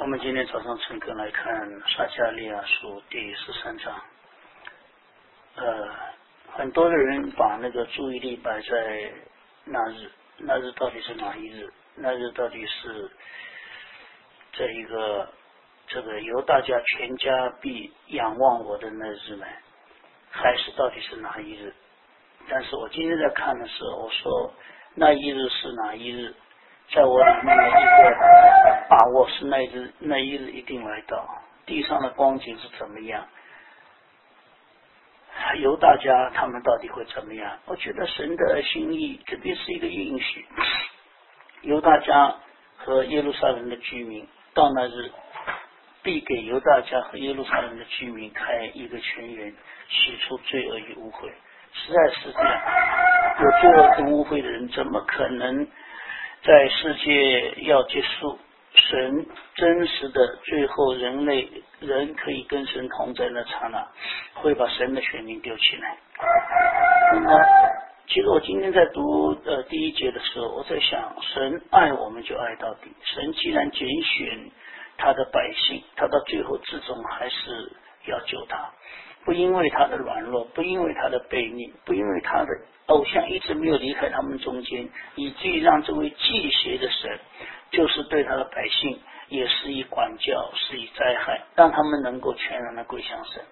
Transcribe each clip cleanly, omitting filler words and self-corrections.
我们今天早上晨课来看撒迦利亚书第13章。很多的人把那个注意力摆在那日，那日到底是哪一日？那日到底是这个由大家全家必仰望我的那日呢？还是到底是哪一日？但是我今天在看的时候，我说那一日是哪一日？在我里面的一个把握是那一日一定来到。地上的光景是怎么样？犹大家他们到底会怎么样？我觉得神的心意这边是一个允许，犹大家和耶路撒冷的居民到那日必给犹大家和耶路撒冷的居民开一个泉源，洗出罪恶与污秽。实在是这样，有罪恶跟污秽的人怎么可能在世界要结束，神真实的最后人可以跟神同在那刹那，会把神的选民丢起来。那么其实我今天在读第一节的时候，我在想，神爱我们就爱到底。神既然拣选他的百姓，他到最后至终还是要救他，不因为他的软弱，不因为他的悖逆，不因为他的偶像一直没有离开他们中间，以至于让这位祭邪的神就是对他的百姓也施以管教，施以灾害，让他们能够全然的归向神。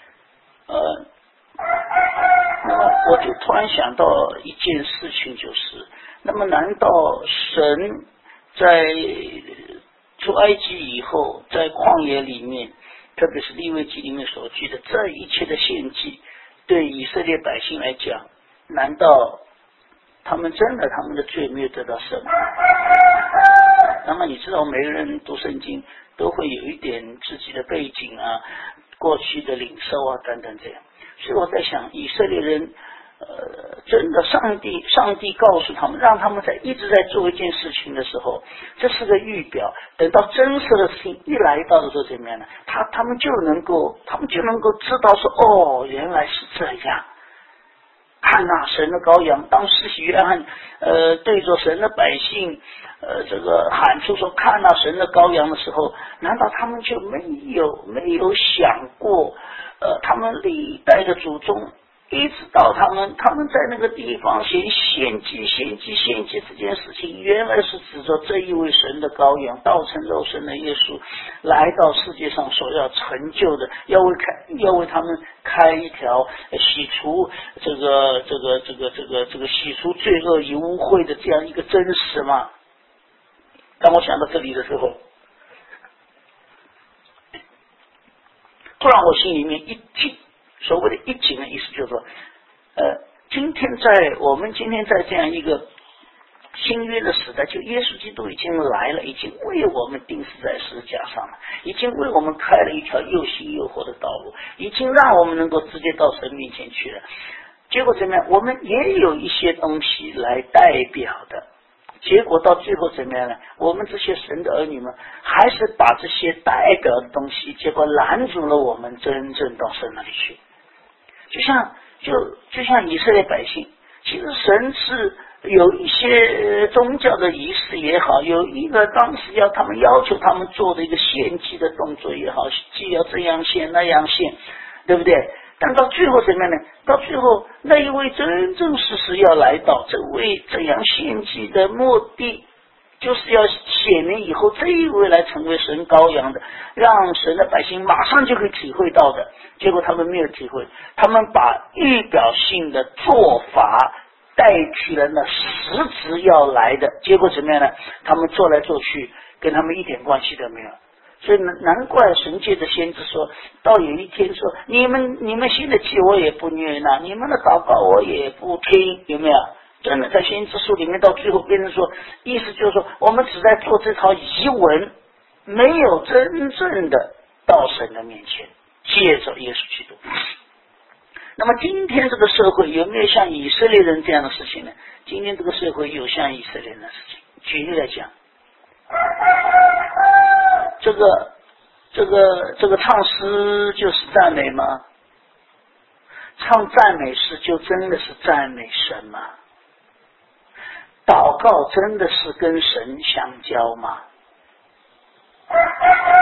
那么我就突然想到一件事情，就是那么难道神在出埃及以后，在旷野里面，特别是利未记里面所记的这一切的献祭，对以色列百姓来讲，难道他们的罪没有得到赦免？那么你知道每个人读圣经都会有一点自己的背景啊，过去的领受啊等等这样。所以我在想，以色列人真的上帝告诉他们，让他们一直在做一件事情的时候，这是个预表，等到真实的事情一来到的时候怎么样呢？他们就能够知道说，哦，原来是这样。看那神的羔羊，当施洗约翰对着神的百姓这个喊出说看那神的羔羊的时候，难道他们就没有想过他们历代的祖宗一直到他们在那个地方献祭这件事情，原来是指着这一位神的羔羊，道成肉身的耶稣来到世界上所要成就的，要为他们开一条洗除这个洗除罪恶与污秽的这样一个真实嘛。当我想到这里的时候，突然我心里面一紧，所谓的一紧的意思就是说，我们今天在这样一个新约的时代，就耶稣基督已经来了，已经为我们钉死在十字架上了，已经为我们开了一条又新又活的道路，已经让我们能够直接到神面前去了。结果怎么样？我们也有一些东西来代表的，结果到最后怎么样呢？我们这些神的儿女们还是把这些代表的东西，结果拦阻了我们真正到神那里去。就像以色列百姓，其实神是有一些宗教的仪式也好，有一个当时他们要求他们做的一个献祭的动作也好，既要这样献那样献，对不对？但到最后怎么样呢？到最后那一位真正是要来到，这位这样献祭的目的就是要显明以后这一位来成为神羔羊的，让神的百姓马上就可以体会到的。结果他们没有体会，他们把预表性的做法代替了那实质要来的，结果怎么样呢？他们做来做去跟他们一点关系都没有。所以难怪神界的先知说，到有一天说，你们献的祭我也不悦纳，你们的祷告我也不听，有没有？真的在先知书里面到最后变成说，意思就是说，我们只在做这套仪文，没有真正的到神的面前，借着耶稣基督。那么今天这个社会有没有像以色列人这样的事情呢？今天这个社会有像以色列人的事情。举例来讲，这个唱诗就是赞美吗？唱赞美诗就真的是赞美神吗？祷告真的是跟神相交吗？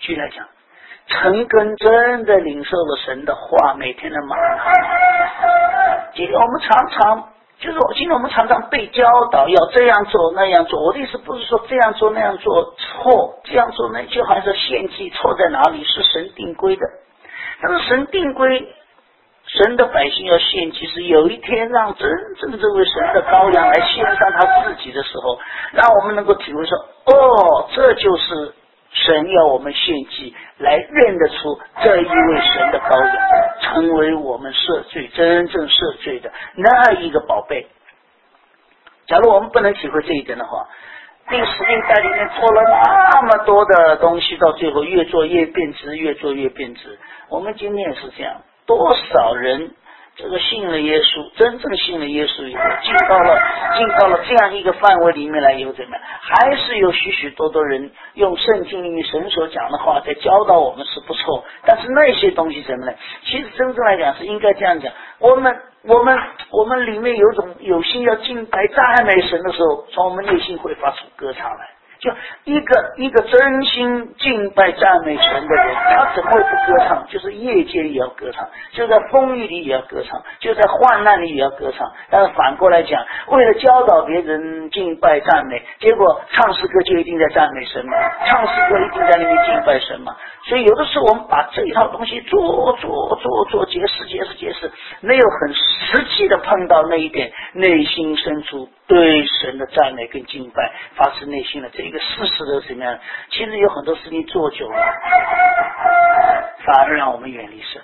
举例来讲，陈根真的领受了神的话，每天的玛纳。今天我们常常被教导要这样做那样做。我的意思不是说这样做那样做错，这样做那就好像是献祭错在哪里，是神定规的。但是神定规，神的百姓要献祭，是有一天让真正这位神的羔羊来献上他自己的时候，让我们能够体会说，这就是神要我们献祭，来认得出这一位神的羔羊，成为我们赦罪真正赦罪的那一个宝贝。假如我们不能体会这一点的话，那个使命在里面做了那么多的东西，到最后越做越变质，越做越变质。我们今天也是这样，多少人这个信了耶稣，真正信了耶稣以后，进到了这样一个范围里面来以后，怎么样？还是有许许多多人用圣经里面神所讲的话在教导我们是不错，但是那些东西怎么呢？其实真正来讲是应该这样讲，我们里面有心要敬拜赞美神的时候，从我们内心会发出歌唱来。就一个真心敬拜赞美神的人，他怎么会不歌唱？就是夜间也要歌唱，就在风雨里也要歌唱，就在患难里也要歌唱。但是反过来讲，为了教导别人敬拜赞美，结果唱诗歌就一定在赞美神嘛，唱诗歌一定在那边敬拜神嘛。所以有的时候我们把这一套东西做解释，没有很实际的碰到那一点内心深处对神的赞美跟敬拜，发自内心的这个事实的怎么样？其实有很多事情做久了，反而让我们远离神。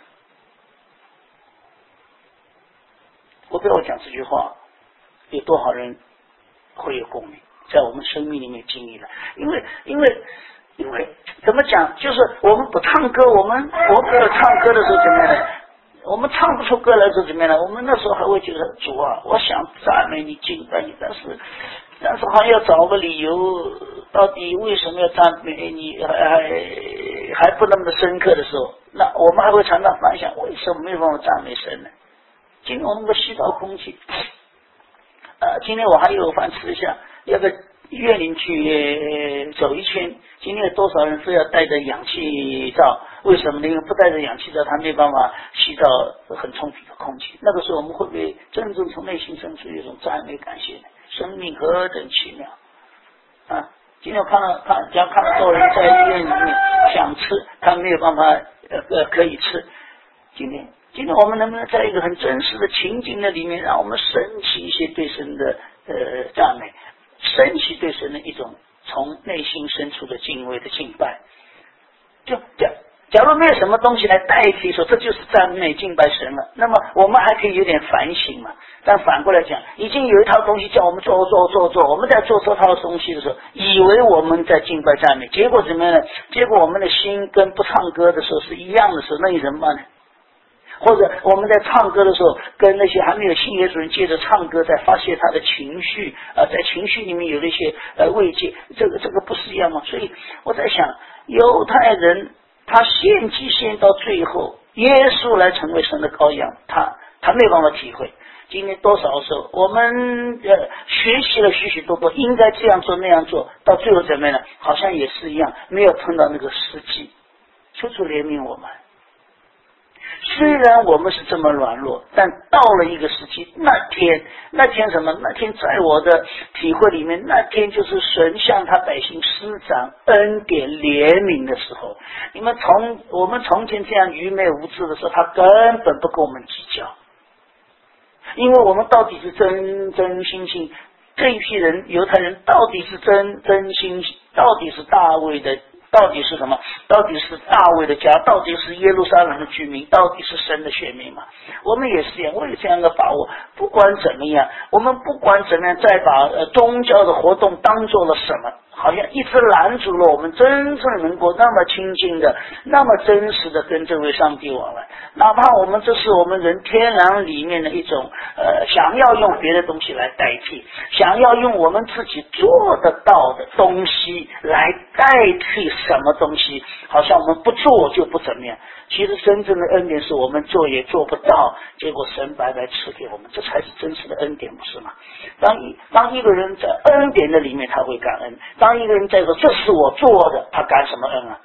我不要讲这句话，有多少人会有共鸣，在我们生命里面经历了？因为怎么讲？就是我们不唱歌，我们唱歌的时候怎么样呢？我们唱不出歌来是怎么样呢？我们那时候还会觉得主啊，我想赞美你敬拜你，但是好像要找个理由，到底为什么要赞美你，还不那么的深刻的时候，那我们还会常常反想，为什么没有办法赞美神呢？今天我们不吸到空气，今天我还有饭吃一下，要不院里去走一圈。今天有多少人非要带着氧气罩？为什么呢？因为不带着氧气罩，他没办法吸到很充足的空气。那个时候我们会不会真正从内心深处有一种赞美感谢呢？生命何等奇妙啊！今天我看到多人在医院里面想吃，他没有办法可以吃。今天我们能不能在一个很真实的情景的里面，让我们升起一些对神的赞美，升起对神的一种从内心深处的敬畏的敬拜？就假如没有什么东西来代替说这就是赞美敬拜神了，那么我们还可以有点反省嘛。但反过来讲，已经有一套东西叫我们做，我们在做这套东西的时候，以为我们在敬拜赞美，结果怎么样呢？结果我们的心跟不唱歌的时候是一样的时候，那你怎么办呢？或者我们在唱歌的时候，跟那些还没有信耶稣人借着唱歌在发泄他的情绪，在情绪里面有那些慰藉，这个不是一样吗？所以我在想，犹太人他献祭献到最后，耶稣来成为神的羔羊，他没有办法体会。今天多少时候我们学习了许许多多应该这样做那样做，到最后怎么样呢？好像也是一样，没有碰到那个实际。求主怜悯我们。虽然我们是这么软弱，但到了一个时期，那天什么？那天在我的体会里面，那天就是神向他百姓施展恩典怜悯的时候。我们从前这样愚昧无知的时候，他根本不跟我们计较，因为我们到底是真心这一批人，犹太人到底是真心，到底是大卫的。到底是什么？到底是大卫的家？到底是耶路撒冷的居民？到底是神的选民嘛？我们也是这样，为了这样的把握，不管怎么样，我们不管怎么样，再把宗教的活动当做了什么，好像一直拦阻了我们真正能够那么亲近的、那么真实的跟这位上帝往来。哪怕我们这是我们人天然里面的一种想要用别的东西来代替，想要用我们自己做得到的东西来代替什么东西，好像我们不做就不怎么样。其实真正的恩典是我们做也做不到，结果神白白赐给我们，这才是真实的恩典，不是吗？当一个人在恩典的里面他会感恩，当一个人在说这是我做的，他感什么恩啊？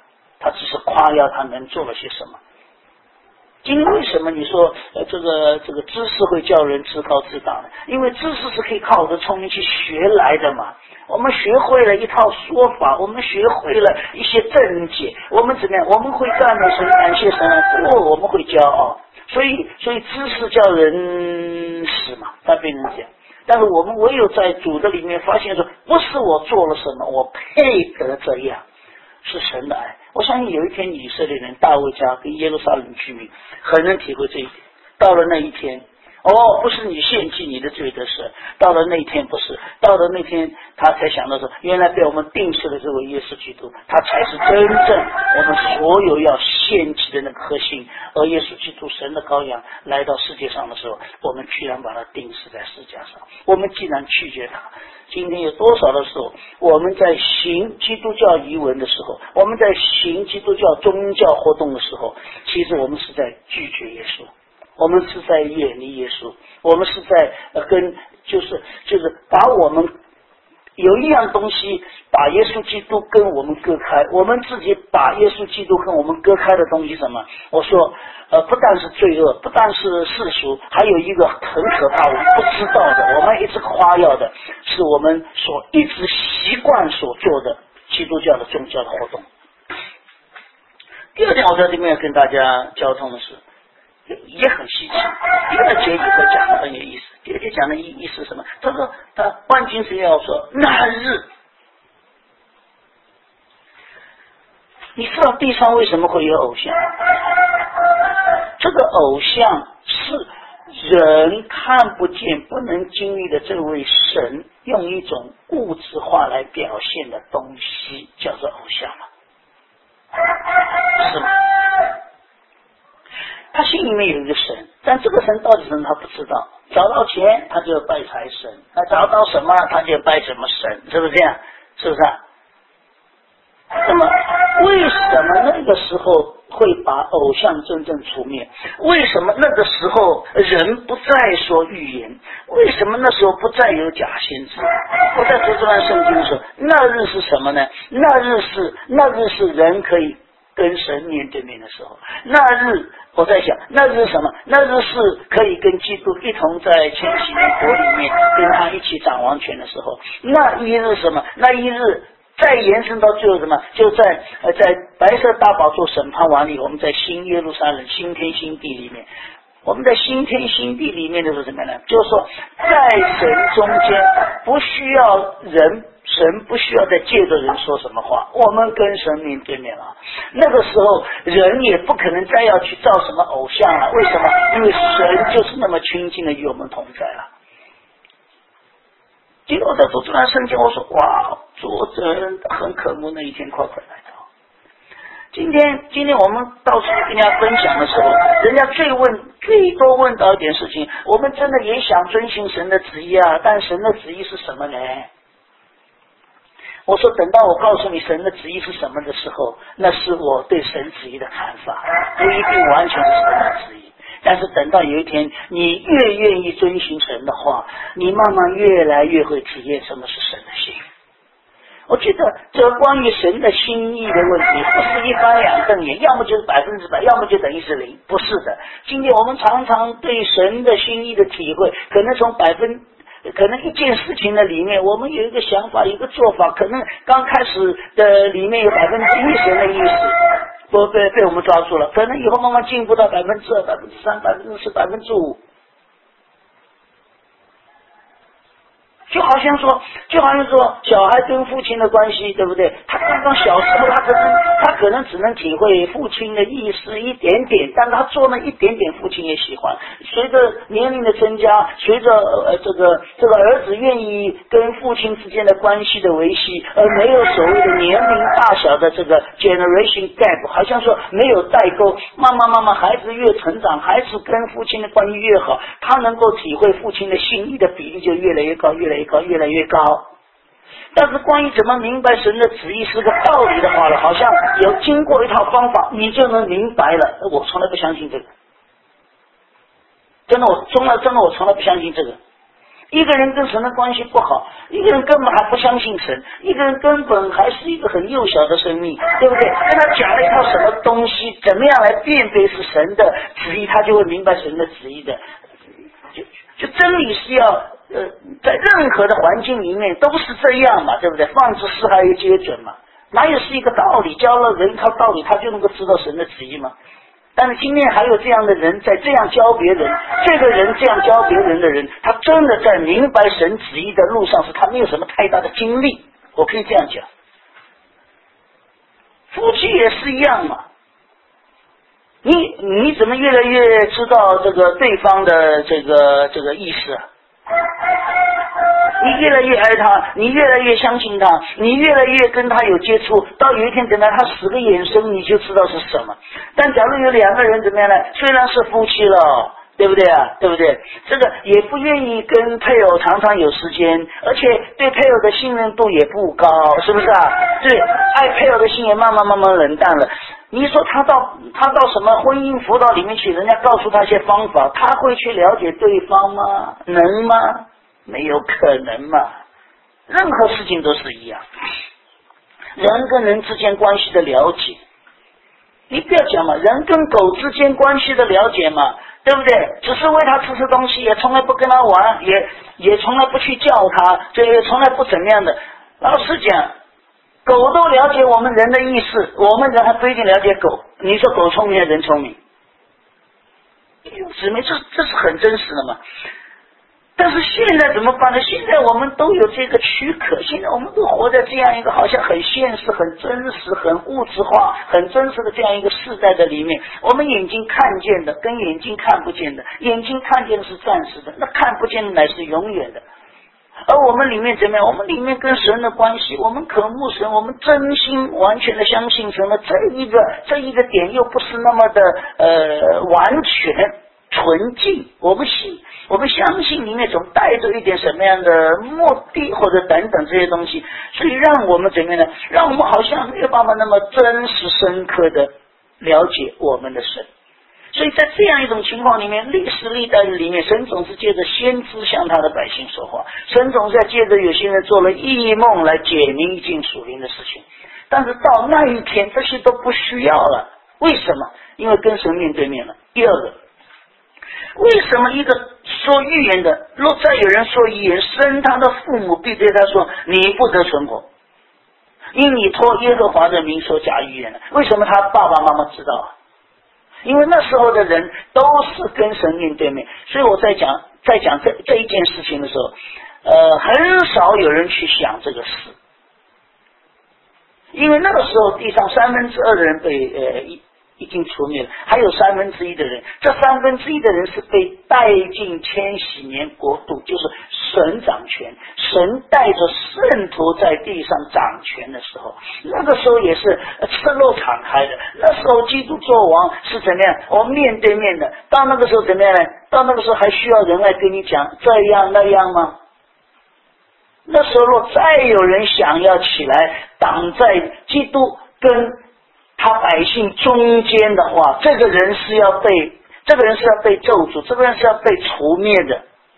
他只是夸耀他能做了些什么。今天为什么你说这个知识会叫人自高自大呢？因为知识是可以靠我的聪明去学来的嘛。我们学会了一套说法，我们学会了一些正解，我们怎么样？我们会赞美神，感谢神，我们会骄傲。所以知识叫人死嘛，他变成这样。但是我们唯有在主的里面发现说，不是我做了什么，我配得这样，是神的爱。我相信有一天以色列人大卫家跟耶路撒冷居民很能体会这一点。到了那一天，不是你献祭你的罪的事，到了那一天不是，到了那天他才想到说，原来被我们定死的这位耶稣基督，他才是真正我们所有要献祭的那个核心。而耶稣基督神的羔羊来到世界上的时候，我们居然把他钉死在十字架上。我们既然拒绝他，今天有多少的时候，我们在行基督教仪文的时候，我们在行基督教宗教活动的时候，其实我们是在拒绝耶稣，我们是在远离耶稣，我们是在就是把我们有一样东西把耶稣基督跟我们割开，我们自己把耶稣基督跟我们割开的东西什么？我说不但是罪恶，不但是世俗，还有一个很可怕我们不知道的，我们一直夸耀的，是我们所一直习惯所做的基督教的宗教的活动。第二点，我在这边要跟大家交通的是也很稀奇，第二节也会讲的很有意思。第二节讲的意思是什么？他说他万金是要说那日，你知道地上为什么会有偶像？这个偶像是人看不见不能经历的这位神用一种物质化来表现的东西，叫做偶像嘛，是吗？他心里面有一个神，但这个神到底是什么他不知道。找到钱他就拜财神，他找到什么他就拜什么神，是不是这样？是不是啊？那么为什么那个时候会把偶像真正除灭？为什么那个时候人不再说预言？为什么那时候不再有假先知？我在读这段圣经的时候，那日是什么呢？那日是人可以跟神面对面的时候。那日我在想，那日是什么？那日是可以跟基督一同在千禧年国里面跟他一起掌王权的时候。那一日是什么？那一日再延伸到最后什么？就在白色大宝座审判完了以后，我们在新耶路撒冷新天新地里面，我们在新天新地里面的是什么呢？就是说在神中间不需要人，神不需要再借着人说什么话，我们跟神面对面了。那个时候人也不可能再要去造什么偶像了。为什么？因为神就是那么亲近的与我们同在了。今天我在读这段圣经，我说哇，作者很渴慕那一天快快来到。今天我们到处跟人家分享的时候，人家最多问到一点事情，我们真的也想遵循神的旨意啊，但神的旨意是什么呢？我说等到我告诉你神的旨意是什么的时候，那是我对神旨意的看法，不一定完全是神的旨意。但是等到有一天你越愿意遵循神的话，你慢慢越来越会体验什么是神的心。我觉得这关于神的心意的问题不是一翻两瞪眼，要么就是100%，要么就等于是0，不是的。今天我们常常对神的心意的体会，可能一件事情的里面，我们有一个想法，有一个做法，可能刚开始的里面有1%神的意思，被我们抓住了，可能以后慢慢进步到2%、3%、4%、5%。就好像说小孩跟父亲的关系，对不对？他刚刚小时候他可能只能体会父亲的意思一点点，但他做那一点点父亲也喜欢。随着年龄的增加，随着这个儿子愿意跟父亲之间的关系的维系，而没有所谓的年龄大小的这个 generation gap， 好像说没有代沟，慢慢孩子越成长，孩子跟父亲的关系越好，他能够体会父亲的心意的比例就越来越高，越来越高。但是关于怎么明白神的旨意是个道理的话了，好像有经过一套方法你就能明白了。我从来不相信这个，真的我从来不相信这个。 一个人跟神的关系不好，一个人根本还不相信神，一个人根本还是一个很幼小的生命，对不对？跟他讲了一套什么东西，怎么样来辨别是神的旨意，他就会明白神的旨意的。就真理是要在任何的环境里面都是这样嘛，对不对？放之四海而皆准嘛，哪有是一个道理教了人一套道理他就能够知道神的旨意吗？但是今天还有这样的人在这样教别人，这个人这样教别人的人，他真的在明白神旨意的路上是他没有什么太大的经历，我可以这样讲。夫妻也是一样嘛，你怎么越来越知道这个对方的这个意思啊？你越来越爱他，你越来越相信他，你越来越跟他有接触，到有一天等到他使个眼神你就知道是什么。但假如有两个人怎么样呢？虽然是夫妻了，对不对啊？对不对？这个也不愿意跟配偶常常有时间，而且对配偶的信任度也不高，是不是啊？对，爱配偶的心也慢慢冷淡了。你说他到什么婚姻辅导里面去，人家告诉他一些方法，他会去了解对方吗？能吗？没有可能嘛。任何事情都是一样，人跟人之间关系的了解，你不要讲嘛，人跟狗之间关系的了解嘛，对不对？只是喂他吃东西，也从来不跟他玩，也从来不去叫他，这也从来不怎么样的。老实讲，狗都了解我们人的意思，我们人还不一定了解狗。你说狗聪明还是人聪明？姊妹，这是很真实的嘛。但是现在怎么办呢？现在我们都有这个躯壳，现在我们都活在这样一个好像很现实、很真实、很物质化、很真实的这样一个世代的里面，我们眼睛看见的跟眼睛看不见的，眼睛看见的是暂时的，那看不见的乃是永远的。而我们里面怎么样？我们里面跟神的关系，我们渴慕神，我们真心完全的相信神的这一个点又不是那么的完全纯净，我们相信里面总带着一点什么样的目的或者等等这些东西，所以让我们怎么样呢？让我们好像没有办法那么真实深刻的了解我们的神。所以在这样一种情况里面，历史历代的里面，神总是借着先知向他的百姓说话，神总是在借着有些人做了异梦来解明一件属灵的事情。但是到那一天这些都不需要了，为什么？因为跟神面对面了。第二个，为什么一个说预言的，若再有人说预言，生他的父母必对他说，你不得存活，因你托耶和华的名说假预言了。为什么他爸爸妈妈知道啊？因为那时候的人都是跟神面对面，所以我在讲这一件事情的时候，很少有人去想这个事，因为那个时候地上2/3的人被已经除灭了，还有1/3的人，这1/3的人是被带进千禧年国度，就是神掌权，神带着圣徒在地上掌权的时候，那个时候也是赤裸敞开的，那时候基督做王是怎么样？我们面对面的，到那个时候怎么样呢？到那个时候还需要人来跟你讲这样那样吗？那时候若再有人想要起来挡在基督跟他百姓中间的话，这个人是要被咒诅，这个人是要被除灭的。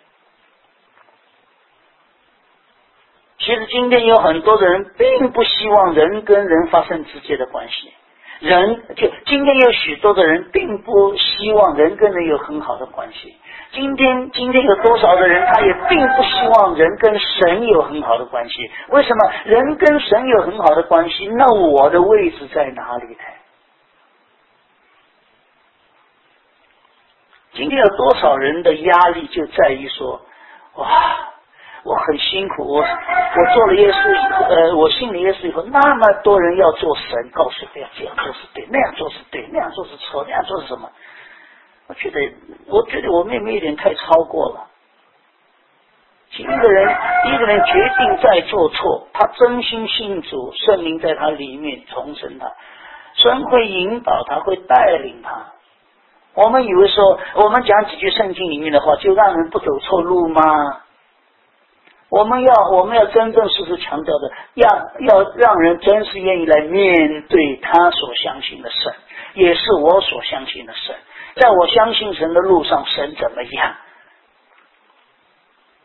其实今天有很多的人并不希望人跟人发生直接的关系，今天有许多的人并不希望人跟人有很好的关系。今天有多少的人他也并不希望人跟神有很好的关系。为什么？人跟神有很好的关系，那我的位置在哪里呢？今天有多少人的压力就在于说，哇，我很辛苦，我做了耶稣以后，我信了耶稣以后，那么多人要做神，告诉我要这样做是对，那样做是对，那样做是错，那样做是什么？我觉得我妹妹有点太超过了。一个人决定再做错，他真心信主，圣灵在他里面重生他，神会引导他，会带领他。我们以为说我们讲几句圣经里面的话就让人不走错路吗？我们要真正是强调的，要让人真是愿意来面对他所相信的神，也是我所相信的神。在我相信神的路上，神怎么样？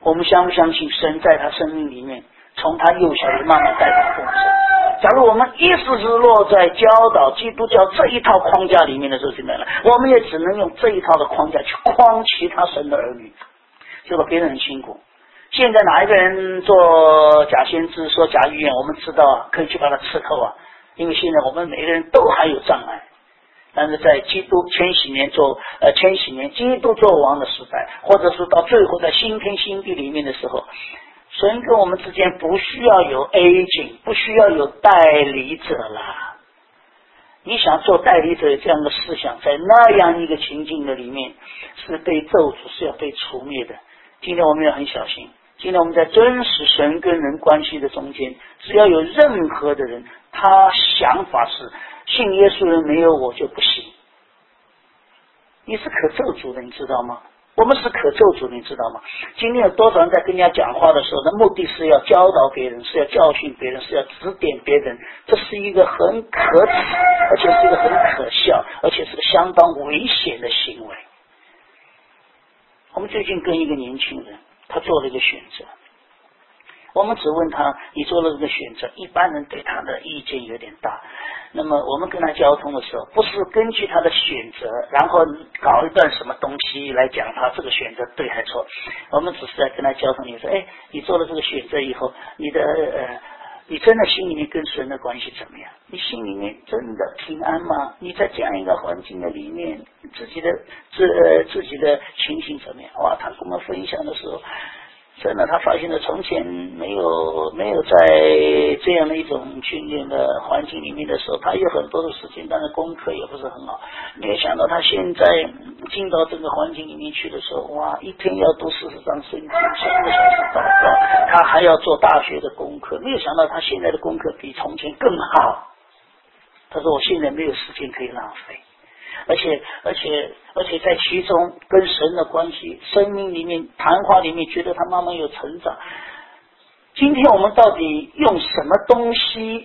我们相不相信神在他生命里面，从他幼小就慢慢带他丰盛？假如我们一直是落在教导基督教这一套框架里面的时候，怎么样呢？我们也只能用这一套的框架去框其他神的儿女，结果别人很辛苦。现在哪一个人做假先知说假预言，我们知道啊，可以去把他刺透啊，因为现在我们每个人都还有障碍。但是在基督千禧年基督做王的时代，或者是到最后在新天新地里面的时候，神跟我们之间不需要有 agent， 不需要有代理者啦。你想做代理者这样的思想，在那样一个情境的里面是被咒诅，是要被除灭的。今天我们要很小心，今天我们在真实神跟人关系的中间，只要有任何的人他想法是信耶稣人没有我就不行，你是可咒诅的，你知道吗？我们是可咒诅的，你知道吗？今天有多少人在跟人家讲话的时候，那目的是要教导别人，是要教训别人，是要指点别人，这是一个很可耻，而且是一个很可笑，而且是个相当危险的行为。我们最近跟一个年轻人，他做了一个选择，我们只问他你做了这个选择，一般人对他的意见有点大，那么我们跟他交通的时候，不是根据他的选择然后搞一段什么东西来讲他这个选择对还错，我们只是在跟他交通。你说你做了这个选择以后，你真的心里面跟神的关系怎么样？你心里面真的平安吗？你在这样一个环境的里面，自己的情形怎么样？哇，他跟我们分享的时候，真的他发现了从前没有在这样的一种训练的环境里面的时候，他有很多的事情，但是功课也不是很好。没有想到他现在进到这个环境里面去的时候，哇，一天要读40章圣经，3个小时祷告，他还要做大学的功课。没有想到他现在的功课比从前更好。他说我现在没有时间可以浪费。而且在其中跟神的关系，生命里面谈话里面觉得他慢慢有成长。今天我们到底用什么东西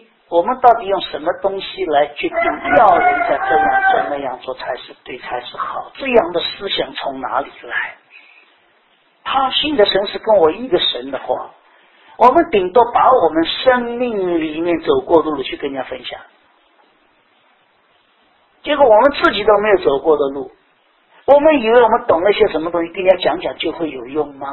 来决定要人家这样做那样做才是对才是好？这样的思想从哪里来？他信的神是跟我一个神的话，我们顶多把我们生命里面走过的路去跟人家分享，结果我们自己都没有走过的路，我们以为我们懂了些什么东西，跟人家讲讲就会有用吗？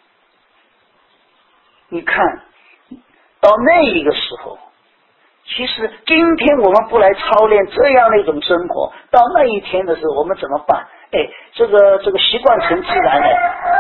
你看到那一个时候，其实今天我们不来操练这样的一种生活，到那一天的时候我们怎么办？这个习惯成自然了，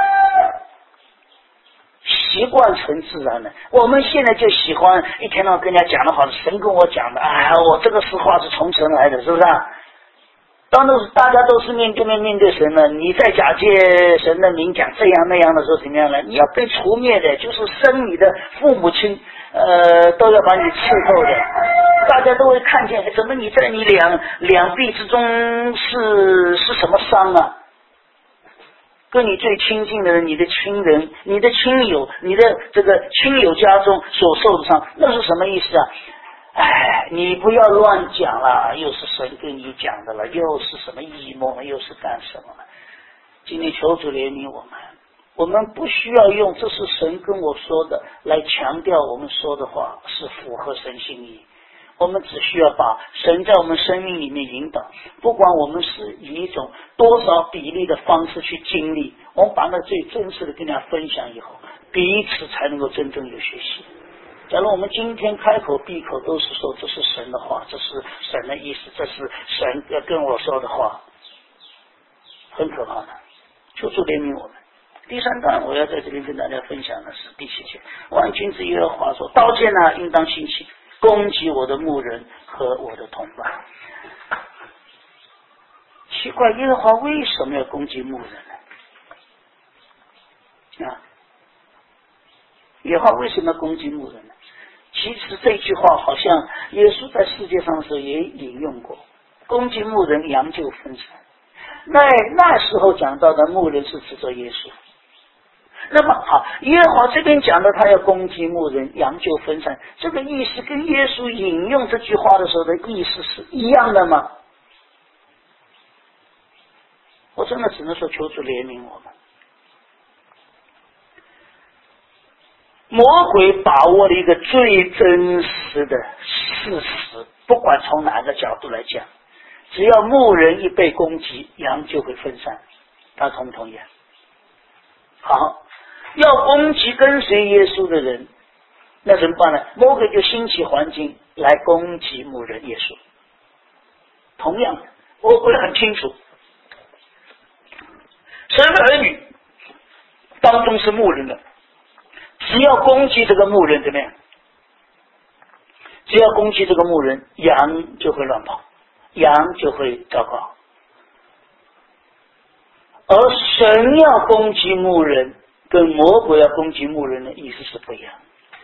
习惯成自然了。我们现在就喜欢一天到晚跟人家讲的话，神跟我讲的，我这个实话是从神来的，是不是啊？当大家都是面对神了，你在假借神的名讲这样那样的时候怎么样呢？你要被除灭的，就是生你的父母亲都要把你刺透的。大家都会看见，怎么你在你两臂之中是什么伤啊？跟你最亲近的人，你的亲人，你的亲友，你的这个亲友家中所受的伤，那是什么意思啊？你不要乱讲了，又是神跟你讲的了，又是什么异梦，又是干什么了？今天求主怜悯我们不需要用这是神跟我说的来强调我们说的话是符合神心意，我们只需要把神在我们生命里面引导，不管我们是以一种多少比例的方式去经历，我们把那最真实的跟大家分享以后，彼此才能够真正有学习。假如我们今天开口闭口都是说这是神的话，这是神的意思，这是神跟我说的话，很可怕的。求主怜悯我们。第3段我要在这边跟大家分享的是第7节，万军之耶和华说，刀剑应当兴起，攻击我的牧人和我的同伴。奇怪，耶和华为什么要攻击牧人呢？耶和华为什么要攻击牧人呢？其实这句话好像耶稣在世界上的时候也引用过，攻击牧人，羊就分散。那时候讲到的牧人是指着耶稣。那么好，耶和华这边讲的他要攻击牧人，羊就分散，这个意思跟耶稣引用这句话的时候的意思是一样的吗？我真的只能说求主怜悯我们。 魔鬼把握了一个最真实的事实，不管从哪个角度来讲，只要牧人一被攻击，羊就会分散。他同不同意？好，要攻击跟随耶稣的人，那怎么办呢？魔鬼就兴起环境来攻击牧人耶稣。同样的，魔鬼很清楚，神的儿女当中是牧人的，只要攻击这个牧人怎么样？只要攻击这个牧人，羊就会乱跑，羊就会糟糕。而神要攻击牧人跟魔鬼要攻击牧人的意思是不一样。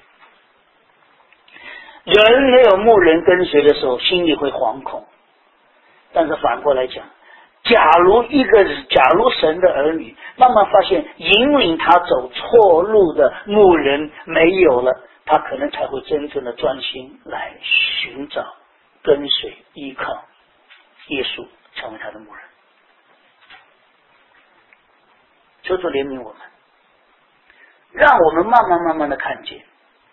人没有牧人跟随的时候，心里会惶恐，但是反过来讲，假如神的儿女慢慢发现引领他走错路的牧人没有了，他可能才会真正的专心来寻找、跟随、依靠耶稣，成为他的牧人。求主怜悯我们，让我们慢慢的看见，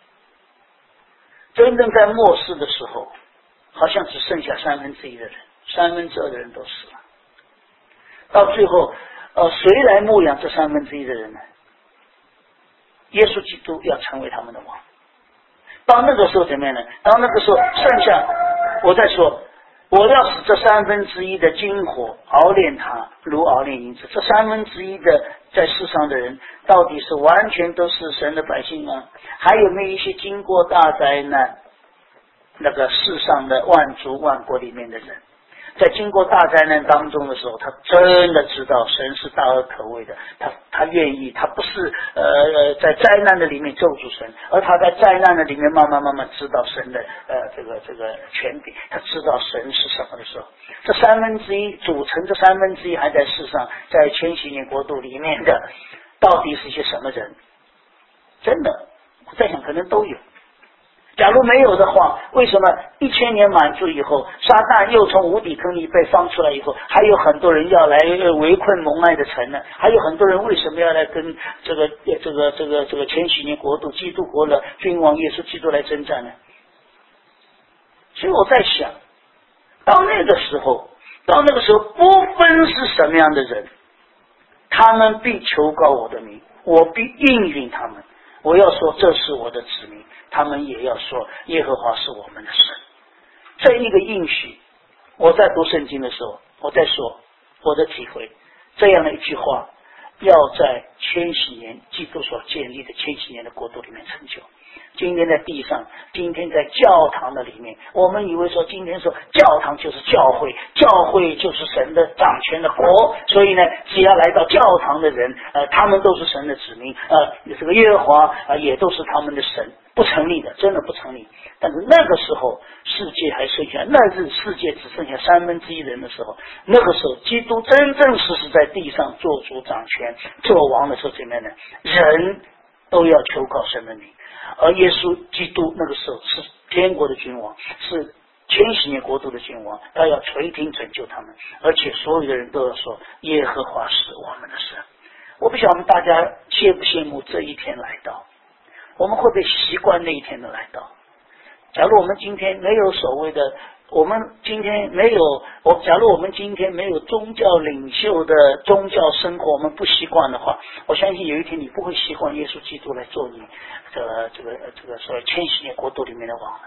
真正在末世的时候，好像只剩下1/3的人，2/3的人都死了。到最后，谁来牧养这1/3的人呢？耶稣基督要成为他们的王。到那个时候怎么样呢？到那个时候剩下，我再说，我要使这1/3的金火熬炼它，如熬炼银子。这1/3的在世上的人，到底是完全都是神的百姓吗？还有没有一些经过大灾难，那个世上的万族万国里面的人，在经过大灾难当中的时候，他真的知道神是大而可畏的，他愿意，他不是在灾难的里面咒诅神，而他在灾难的里面慢慢知道神的这个权柄，他知道神是什么的时候，这1/3组成这1/3还在世上，在千禧年国度里面的，到底是些什么人？真的，我在想可能都有。假如没有的话，为什么1000年满足以后，撒旦又从无底坑里被放出来以后，还有很多人要来围困蒙爱的城呢？还有很多人为什么要来跟这个千禧年国度基督国的君王耶稣基督来征战呢？所以我在想，到那个时候不分是什么样的人，他们必求告我的名，我必应允他们。我要说这是我的子民，他们也要说耶和华是我们的神。这一个应许，我在读圣经的时候，我在说我的体会，这样的一句话要在千禧年基督所建立的千禧年的国度里面成就。今天在地上，今天在教堂的里面，我们以为说今天说教堂就是教会，教会就是神的掌权的国，所以呢，只要来到教堂的人，他们都是神的子民，这个耶和华也都是他们的神，不成立的，真的不成立。但是那个时候，世界还剩下，那日世界只剩下1/3人的时候，那个时候基督真正实在地上做主掌权、做王的时候，怎么样呢？人都要求告神的名。而耶稣基督那个时候是天国的君王，是千禧年国度的君王，他要垂听拯救他们，而且所有的人都要说耶和华是我们的神。我不晓得我们大家羡不羡慕这一天来到，我们会不会习惯那一天的来到？假如我们今天没有所谓的，假如我们今天没有宗教领袖的宗教生活，我们不习惯的话，我相信有一天你不会习惯耶稣基督来做你这个所谓千禧年国度里面的王了。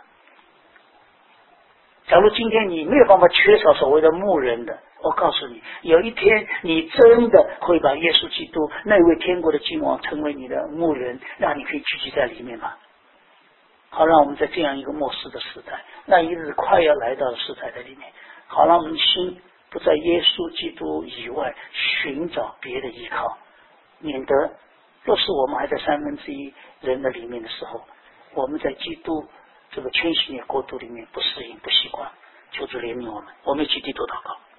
假如今天你没有办法缺少所谓的牧人的，我告诉你，有一天你真的会把耶稣基督那位天国的君王成为你的牧人，让你可以聚集在里面吗？好，让我们在这样一个末世的时代，那一日快要来到的时代的里面，好让我们的心不在耶稣基督以外寻找别的依靠，免得若是我们还在1/3人的里面的时候，我们在基督这个千禧年国度里面不适应不习惯，求主怜悯我们。我们一起低头祷告。